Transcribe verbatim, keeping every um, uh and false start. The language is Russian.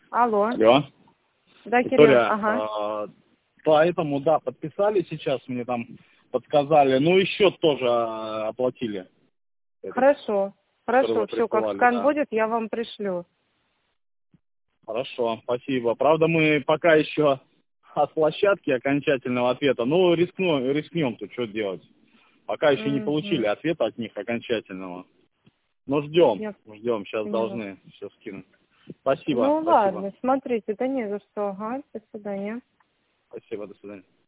Алло. Алло. Да, Кирилл, Виктория, ага. а, поэтому, да, подписали сейчас, мне там подсказали, ну и счет тоже а, оплатили. Этот, Хорошо, который хорошо, вы все, как присылали, скан да. будет, я вам пришлю. Хорошо, спасибо. Правда, мы пока еще от площадки окончательного ответа, ну, рискну, рискнем тут, что делать. Пока еще не получили Угу. ответа от них окончательного. Но ждем, Я ждем, сейчас поняла. должны все скинуть. Спасибо, Ну спасибо. ладно, смотрите, да не за что, ага, до свидания. Спасибо, до свидания.